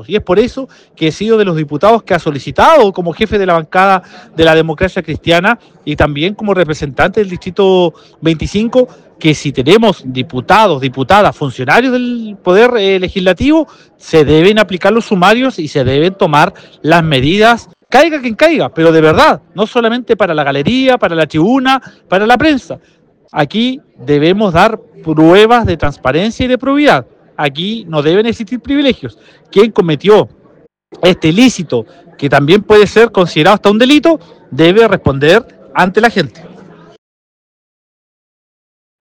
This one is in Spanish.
votos. Y es por eso que he sido de los diputados que ha solicitado como jefe de la bancada de la Democracia Cristiana y también como representante del Distrito 25, que si tenemos diputados, diputadas, funcionarios del Poder Legislativo, se deben aplicar los sumarios y se deben tomar las medidas, caiga quien caiga, pero de verdad, no solamente para la galería, para la tribuna, para la prensa. Aquí debemos dar pruebas de transparencia y de probidad. Aquí no deben existir privilegios. Quien cometió este ilícito, que también puede ser considerado hasta un delito, debe responder ante la gente.